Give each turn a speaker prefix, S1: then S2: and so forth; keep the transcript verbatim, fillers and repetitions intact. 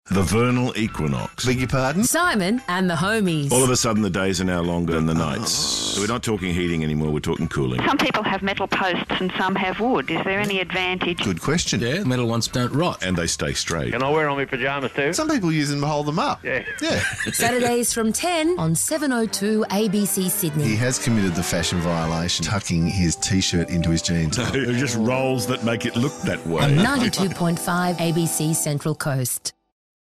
S1: The vernal equinox.
S2: Beg your pardon?
S3: Simon and the homies.
S1: All of a sudden the days are now longer than the nights. So we're not talking heating anymore, we're talking cooling.
S4: Some people have metal posts and some have wood. Is there any advantage?
S2: Good question.
S5: Yeah, metal ones don't rot.
S1: And they stay straight.
S6: Can I wear on my pyjamas too?
S2: Some people use them to hold them up.
S6: Yeah.
S2: Yeah.
S3: Saturdays from ten on seven oh two A B C
S2: He
S3: Sydney.
S2: has committed the fashion violation, tucking his T-shirt into his jeans.
S1: They're just rolls that make it look that way.
S3: On ninety-two point five A B C Central Coast.